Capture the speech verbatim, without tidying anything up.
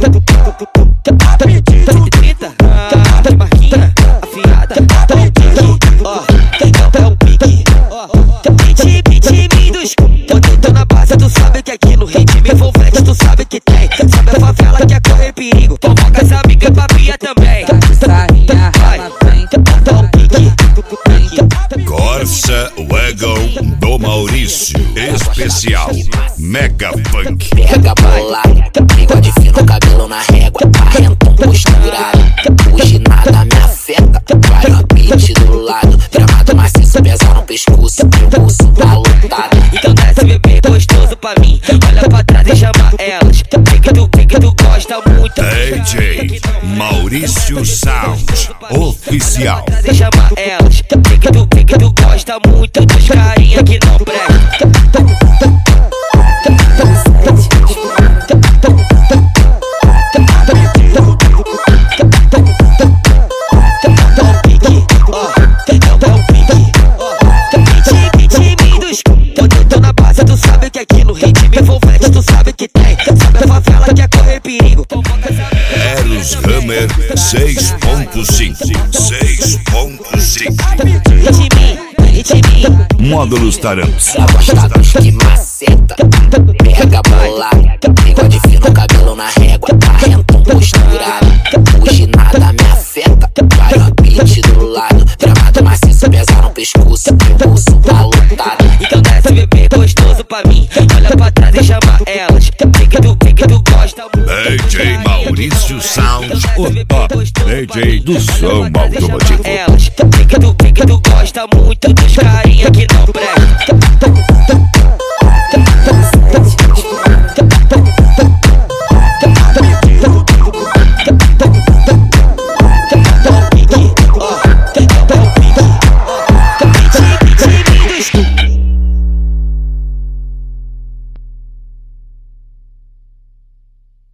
trinta, de marquinha afiada, é o pique, ó, é o pique, ó, beat, beat, mindos. Quando eu tô na base, tu sabe que aqui no ritmo envolvente, tu sabe que tem. Sabe a favela que é correr perigo, convoca as amigas pra pia também. Vai, é o pique. Corsa Wagon do Maurício, especial Mega Funk. Pega bolada, bigode fino, cabelo na régua, barrentão posturado. Hoje nada me afeta, vai o beat do lado. Gramado maciço, pesado no pescoço, meu bolso tá lotado. Então desce bebê gostoso pra mim, olha pra trás e chama elas. Vem que tu, vem que tu gosta muito. D J Maurício Sound Oficial. E chama elas. Vem que tu, vem que tu gosta muito dos carinha que não presta. Quando eu tô na base, tu sabe que aqui no ritmo envolvente, tu sabe que tem. Sabe a favela que é correr perigo. Eros Hammer seis ponto cinco. seis ponto cinco. Módulos Taramps. Ela gosta dos que maceta, pega bolada, bigode fino, cabelo na régua, barrentão posturado. Hoje nada me afeta, vai o beat do lado. Gramado maciço, pesado no pescoço, meu bolso tá lotado. Então desce bebê gostoso pra mim, olha pra trás e chama elas. Vem que tu, vem que tu gosta muito. D J Maurício Sound, o top D J do som automotivo. Elas, vem que tu, vem que tu gosta muito dos carinha que não presta.